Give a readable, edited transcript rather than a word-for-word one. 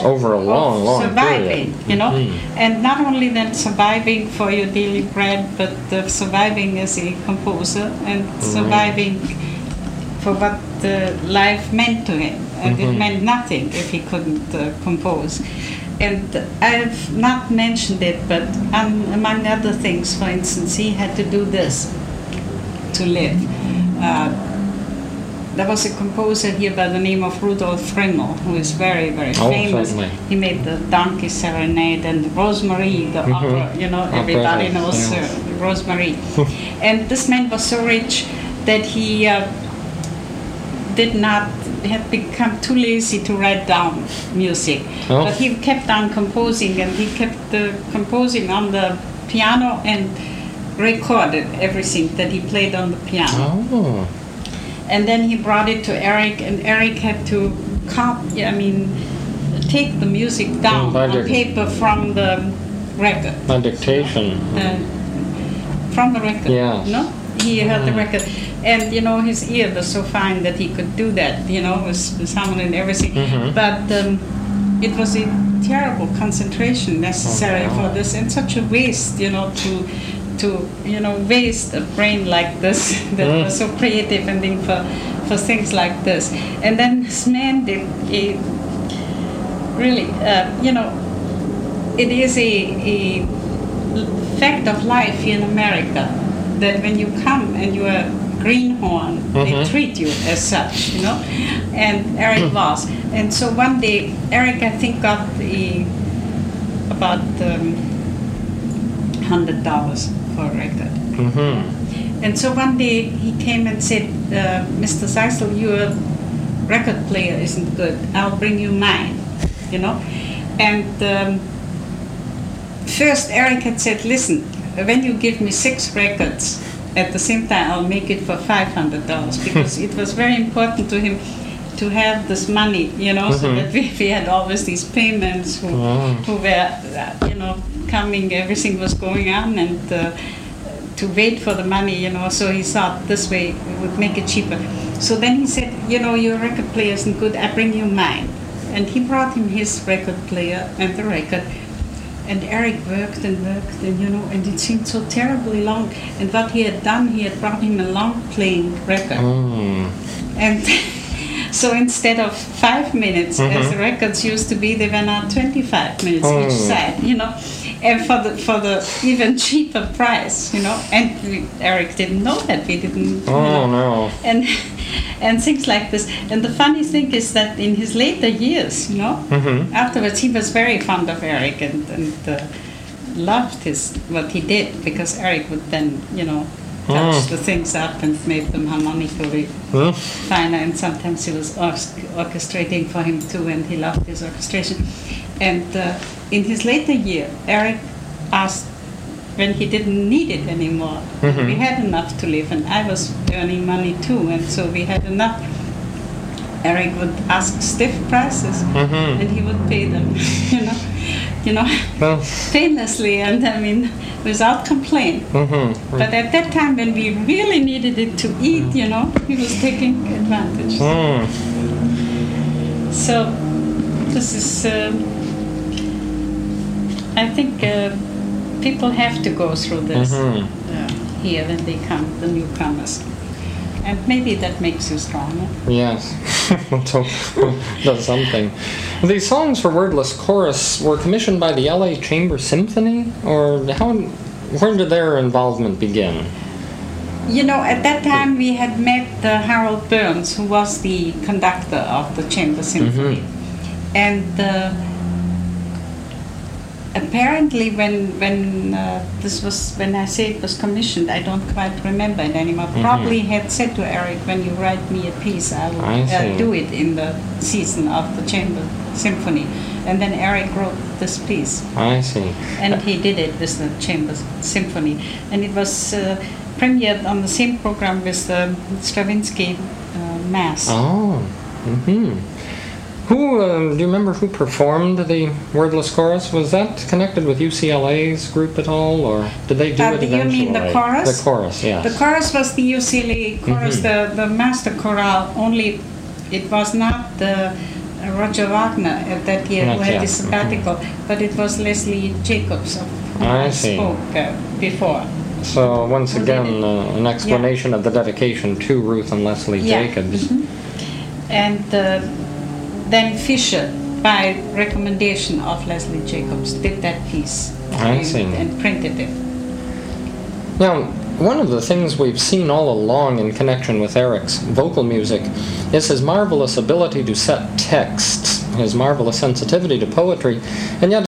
over a long surviving, period. you know, and not only then surviving for your daily bread, but surviving as a composer and surviving for what life meant to him, and it meant nothing if he couldn't compose. And I've not mentioned it, but among other things, for instance, he had to do this to live. There was a composer here by the name of Rudolf Frimmel, who is very, very famous. Certainly. He made the Donkey Serenade and Rosemary, the opera, you know, everybody knows Rosemary. And this man was so rich that he had become too lazy to write down music. But he kept on composing, and he kept composing on the piano and recorded everything that he played on the piano. And then he brought it to Eric, and Eric had to take the music down on paper from the record. By dictation. From the record. Yeah. No? He heard the record. And, you know, his ear was so fine that he could do that, you know, with sound and everything. But it was a terrible concentration necessary for this, and such a waste, you know, to waste a brain like this that was so creative and thing for things like this. And then this man did a really, it is a fact of life here in America that when you come and you are greenhorn, they treat you as such, you know. And Eric was. And so one day, Eric, I think, got about $100 for a record. And so one day he came and said, Mr. Zeisel, your record player isn't good. I'll bring you mine, you know. And first Eric had said, listen, when you give me 6 records at the same time, I'll make it for $500, because it was very important to him to have this money, you know, so that we had always these payments who were, you know, coming, everything was going on, and to wait for the money, you know, so he thought this way it would make it cheaper. So then he said, you know, your record player isn't good, I bring you mine. And he brought him his record player and the record. And Eric worked and worked, and you know, and it seemed so terribly long. And what he had done, he had brought him a long-playing record. And so instead of 5 minutes, as the records used to be, they were now 25 minutes each side, you know, and for the even cheaper price, you know. And Eric didn't know that, we didn't. And things like this. And the funny thing is that in his later years, you know, afterwards he was very fond of Eric and loved what he did, because Eric would then, you know, touch the things up and make them harmonically finer. And sometimes he was orchestrating for him too, and he loved his orchestration. And in his later year, Eric asked, when he didn't need it anymore, we had enough to live, and I was earning money too, and so we had enough. Eric would ask stiff prices, and he would pay them, painlessly, and I mean, without complaint. But at that time, when we really needed it to eat, you know, he was taking advantage. So this is, I think, people have to go through this here when they come, the newcomers. And maybe that makes you stronger. Yes, does something. These songs for wordless chorus were commissioned by the LA Chamber Symphony, or where did their involvement begin? You know, at that time we had met Harold Burns, who was the conductor of the Chamber Symphony. And apparently when I say it was commissioned, I don't quite remember it anymore. Probably had said to Eric, when you write me a piece, I will do it in the season of the Chamber Symphony. And then Eric wrote this piece. I see. And he did it with the Chamber Symphony. And it was premiered on the same program with the Stravinsky Mass. Who, do you remember who performed the wordless chorus? Was that connected with UCLA's group at all, or did they do it eventually? You mean the chorus? The chorus, yes. The chorus was the UCLA chorus, the master chorale, only it was not the Roger Wagner that year Not who had yet. this sabbatical, but it was Leslie Jacobs of whom I I see. spoke before. So once Who did again, it? an explanation of the dedication to Ruth and Leslie Yeah. Jacobs. And then Fisher, by recommendation of Leslie Jacobs, did that piece I see. and printed it. Now, one of the things we've seen all along in connection with Eric's vocal music is his marvelous ability to set texts, his marvelous sensitivity to poetry, and yet